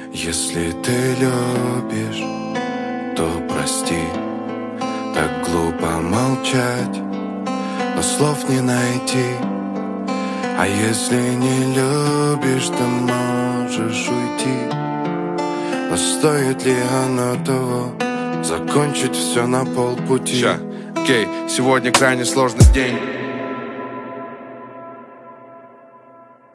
Если ты любишь, то прости. Так глупо молчать, но слов не найти. А если не любишь, то можешь уйти. Но стоит ли оно того? Закончить все на полпути. Окей, сегодня крайне сложный день.